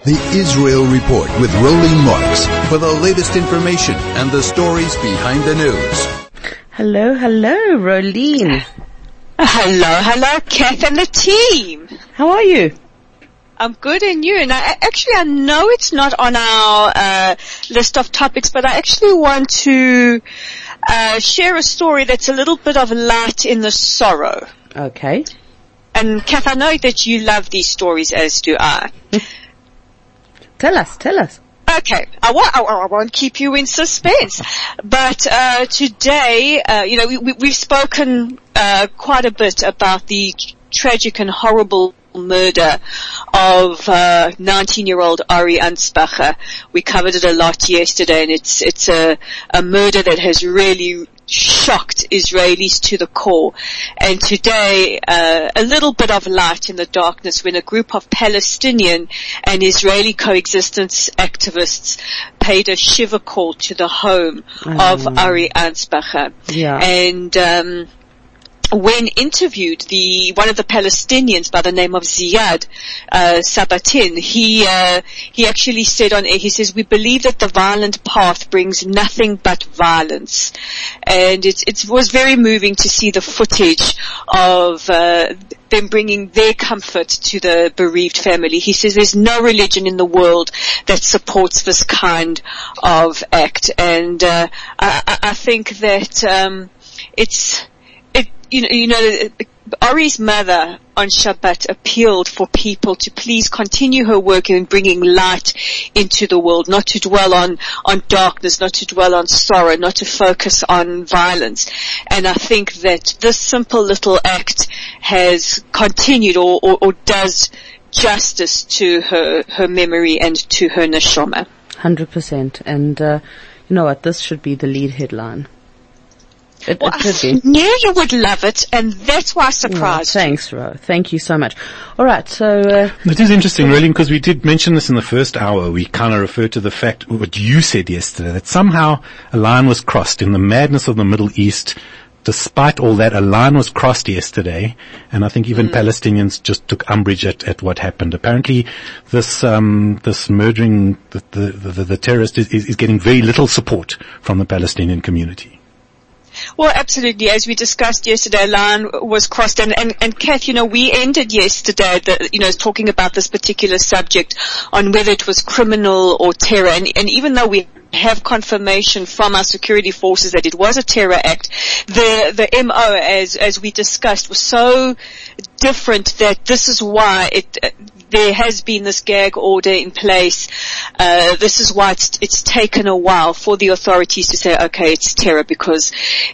The Israel Report with Rolene Marks for the latest information and the stories behind the news. Hello, Rolene. Hello, Kath and the team. How are you? I'm good, and you? And I know it's not on our list of topics, but I actually want to share a story that's a little bit of light in the sorrow. Okay. And Kath, I know that you love these stories, as do I. Tell us. Okay, I won't keep you in suspense. But today, we've spoken quite a bit about the tragic and horrible murder of 19-year-old Ari Ansbacher. We covered it a lot yesterday, and it's a murder that has really shocked Israelis to the core. And today, a little bit of light in the darkness when a group of Palestinian and Israeli coexistence activists paid a shiva call to the home of Ari Ansbacher. Yeah. And when interviewed, one of the Palestinians by the name of Ziad Sabatin, he actually said on air, he says, "We believe that the violent path brings nothing but violence." And it was very moving to see the footage of them bringing their comfort to the bereaved family. He says there's no religion in the world that supports this kind of act. And I think that Ari's mother on Shabbat appealed for people to please continue her work in bringing light into the world, not to dwell on darkness, not to dwell on sorrow, not to focus on violence. And I think that this simple little act has continued or does justice to her memory and to her neshama. 100%. And you know what? This should be the lead headline. It I knew you would love it, and that's why I surprised you. Thanks, Ro. Thank you so much. All right, so it is interesting, really, because we did mention this in the first hour. We kind of referred to the fact, what you said yesterday, that somehow a line was crossed in the madness of the Middle East. Despite all that, a line was crossed yesterday, and I think even Palestinians just took umbrage at what happened. Apparently, this murdering the terrorist is getting very little support from the Palestinian community. Well, absolutely. As we discussed yesterday, a line was crossed. And Kath, we ended yesterday, talking about this particular subject on whether it was criminal or terror. And even though we have confirmation from our security forces that it was a terror act, the MO, as we discussed, was so different that this is why there has been this gag order in place. This is why it's taken a while for the authorities to say, okay, it's terror, because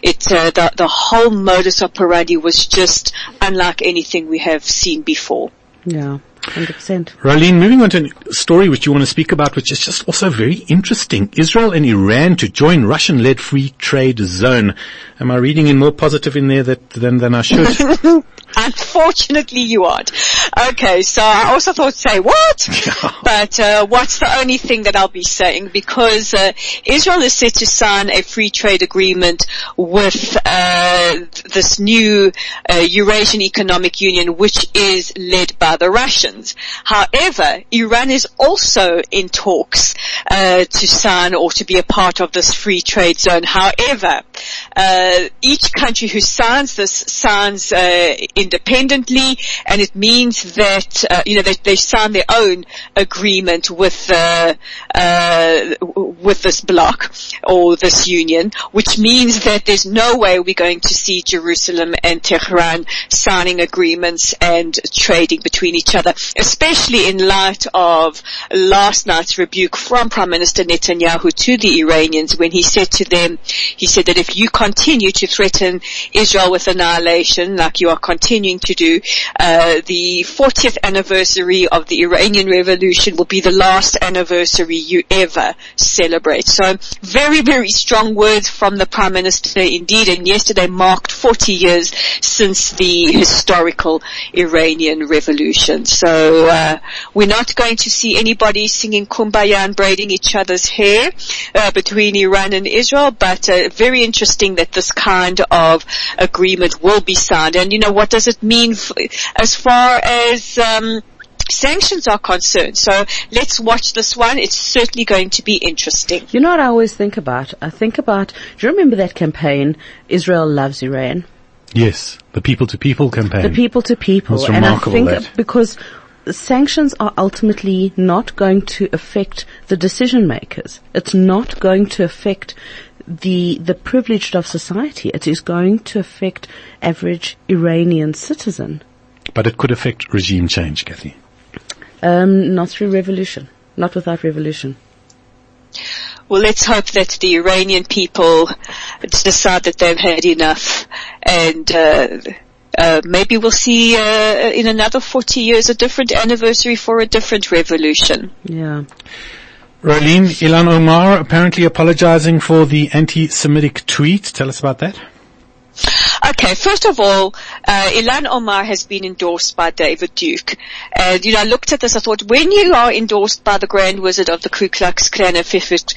the whole modus operandi was just unlike anything we have seen before. Yeah. 100%. Rolene, moving on to a story which you want to speak about, which is just also very interesting. Israel and Iran to join Russian-led free trade zone. Am I reading in more positive in there than I should? Unfortunately, you aren't. Okay, so I also thought, say what? Yeah. But what's the only thing that I'll be saying? Because Israel is set to sign a free trade agreement with this new Eurasian Economic Union, which is led by the Russians. However, Iran is also in talks to sign or to be a part of this free trade zone. However, each country who signs this signs independently, and it means that that they sign their own agreement with this bloc or this union, which means that there's no way we're going to see Jerusalem and Tehran signing agreements and trading between each other, especially in light of last night's rebuke from Prime Minister Netanyahu to the Iranians when he said to them, he said that if you continue to threaten Israel with annihilation like you are continuing to do, the 40th anniversary of the Iranian Revolution will be the last anniversary you ever celebrate. So very, very strong words from the Prime Minister indeed, and yesterday marked 40 years since the historical Iranian Revolution. So we're not going to see anybody singing Kumbaya and braiding each other's hair between Iran and Israel, but very interesting that this kind of agreement will be signed. And what does it mean as far as sanctions are concerned. So let's watch this one. It's certainly going to be interesting. You know what I always think about? Do you remember that campaign, Israel Loves Iran? Yes, the people-to-people campaign. The people-to-people. It's remarkable, and I think because sanctions are ultimately not going to affect the decision makers. It's not going to affect the privileged of society. It is going to affect average Iranian citizen. But it could affect regime change, Kathy. Not through revolution. Not without revolution. Well, let's hope that the Iranian people decide that they've had enough, and maybe we'll see in another 40 years a different anniversary for a different revolution. Yeah. Rolene, Ilhan Omar apparently apologizing for the anti-Semitic tweet. Tell us about that. Okay, first of all, Ilhan Omar has been endorsed by David Duke. And, I looked at this, I thought, when you are endorsed by the Grand Wizard of the Ku Klux Klan, if it,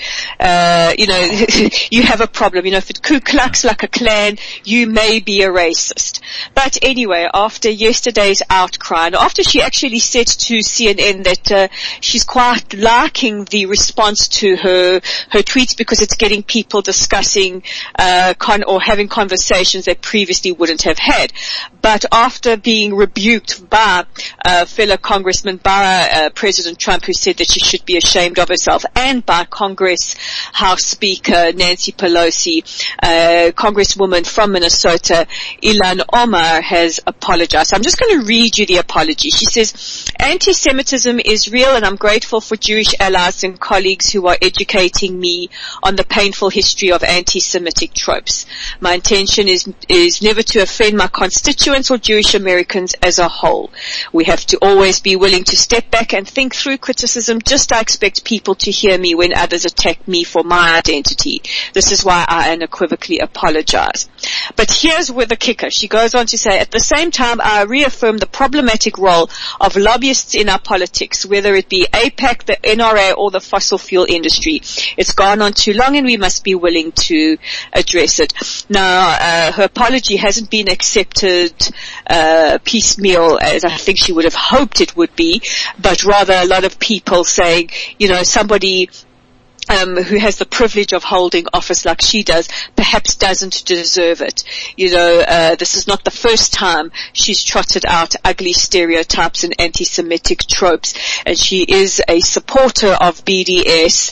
you have a problem. If it Ku Klux like a clan, you may be a racist. But anyway, after yesterday's outcry, and after she actually said to CNN that, she's quite liking the response to her tweets because it's getting people discussing, or having conversations that previously wouldn't have had. But after being rebuked by fellow Congressman, by President Trump, who said that she should be ashamed of herself, and by Congress House Speaker Nancy Pelosi, Congresswoman from Minnesota, Ilhan Omar has apologized. So I'm just going to read you the apology. She says, "Anti-Semitism is real, and I'm grateful for Jewish allies and colleagues who are educating me on the painful history of anti-Semitic tropes. My intention is never to offend my constituents or Jewish Americans as a whole. We have to always be willing to step back and think through criticism, just I expect people to hear me when others attack me for my identity. This is why I unequivocally apologize." But here's where the kicker. She goes on to say, "At the same time, I reaffirm the problematic role of lobbyists in our politics, whether it be AIPAC, the NRA, or the fossil fuel industry. It's gone on too long and we must be willing to address it." Now, her apology hasn't been accepted piecemeal as I think she would have hoped it would be, but rather a lot of people saying, somebody who has the privilege of holding office like she does perhaps doesn't deserve it. This is not the first time she's trotted out ugly stereotypes and anti-Semitic tropes, and she is a supporter of BDS,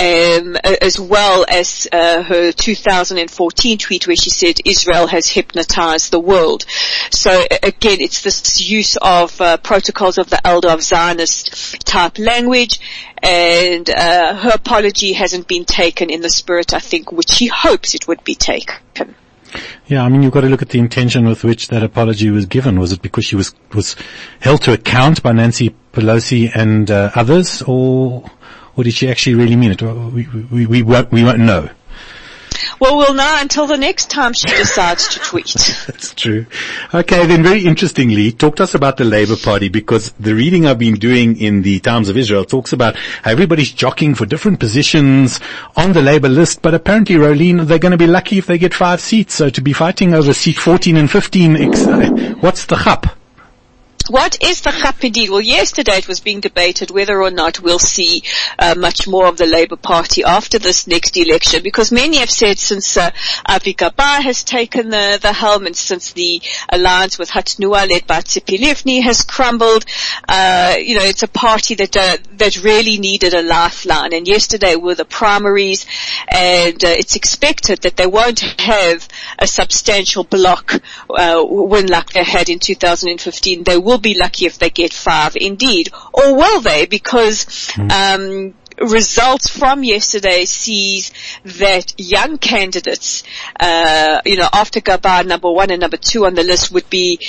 as well as her 2014 tweet where she said Israel has hypnotized the world. So again, it's this use of protocols of the elder of Zionist type language, and her apology hasn't been taken in the spirit, I think, which she hopes it would be taken. Yeah, you've got to look at the intention with which that apology was given. Was it because she was held to account by Nancy Pelosi and others, or did she actually really mean it? We won't know. Well, we'll know until the next time she decides to tweet. That's true. Okay, then very interestingly, talk to us about the Labour Party, because the reading I've been doing in the Times of Israel talks about how everybody's jockeying for different positions on the Labour list, but apparently, Rolene, they're going to be lucky if they get 5 seats. So to be fighting over seat 14 and 15, what's the chap? What is the chap indeed? Well, yesterday it was being debated whether or not we'll see much more of the Labour Party after this next election, because many have said since Avi Gabay has taken the helm and since the alliance with Hatnua led by Tzipi Livni has crumbled, it's a party that really needed a lifeline. And yesterday were the primaries, and it's expected that they won't have a substantial bloc win like they had in 2015. They will be lucky if they get 5 indeed. Or will they? Because results from yesterday sees that young candidates, after Gabay, number 1 and number 2 on the list would be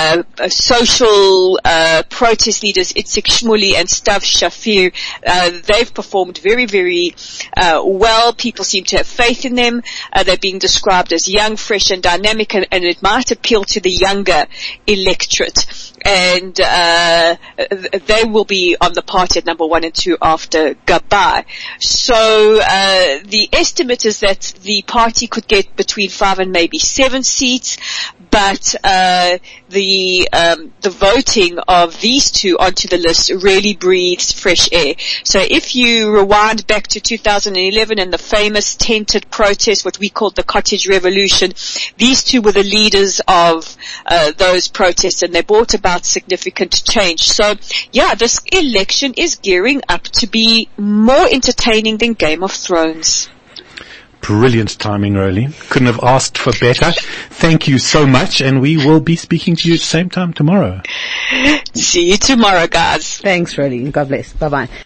social protest leaders Itzik Shmuli and Stav Shafir. They've performed very, very well. People seem to have faith in them. They're being described as young, fresh and dynamic, and it might appeal to the younger electorate. and they will be on the party at number 1 and 2 after Gabay. So the estimate is that the party could get between 5 and maybe 7 seats, but the voting of these two onto the list really breathes fresh air. So if you rewind back to 2011 and the famous tented protest, what we called the Cottage Revolution, these two were the leaders of those protests, and they brought about significant change. So yeah, this election is gearing up to be more entertaining than Game of Thrones. Brilliant timing, Rolene. Couldn't have asked for better. Thank you so much, and we will be speaking to you at the same time tomorrow. See you tomorrow, guys. Thanks, Rolene. God bless. Bye-bye.